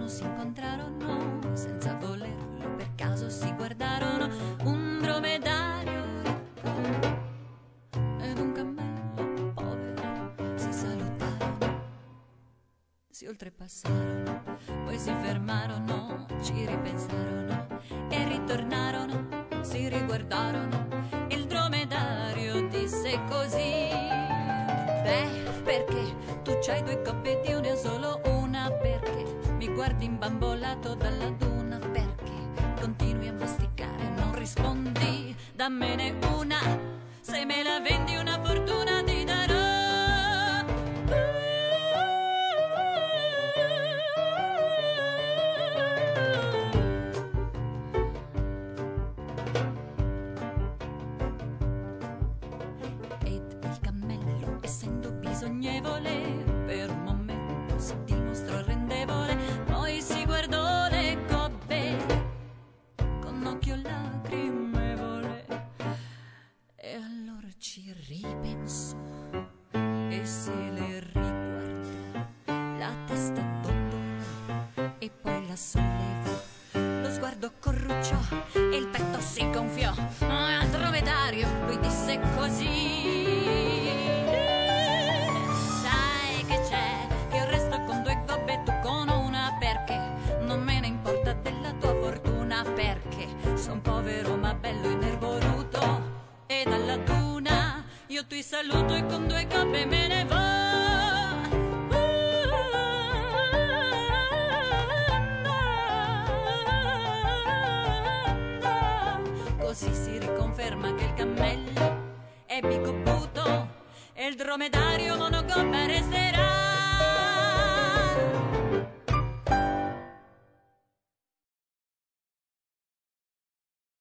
si incontrarono senza volerlo, per caso si guardarono. Un dromedario ricco ed un cammello povero si salutarono, si oltrepassarono, poi si fermarono, ci ripensarono e ritornarono, si riguardarono. Il dromedario disse così: beh, perché tu c'hai due coppe di ne ho solo una? Perché mi guardi imbambolato dalla duna? Perché continui a masticare, non rispondi? Dammene una, se me la vendi una fortuna ti darò. Ed il cammello, essendo bisognevole, per un momento si dimostrò arrendevole, poi si guardò le gobbe con occhio lacrimevole e allora ci ripensò e se le riguardò, la testa dondolò e poi la sollevò, lo sguardo corrucciò e il petto si gonfiò. Al dromedario lui disse così: sai che c'è, che io resto con due gobbe, tu con una. Perché non me ne importa della tua fortuna, perché son povero ma bello innervoruto e dalla duna io ti saluto e con due gobbe me ne vo'. Così si riconferma che il cammello è bigobuto e il dromedario monogobba resterà.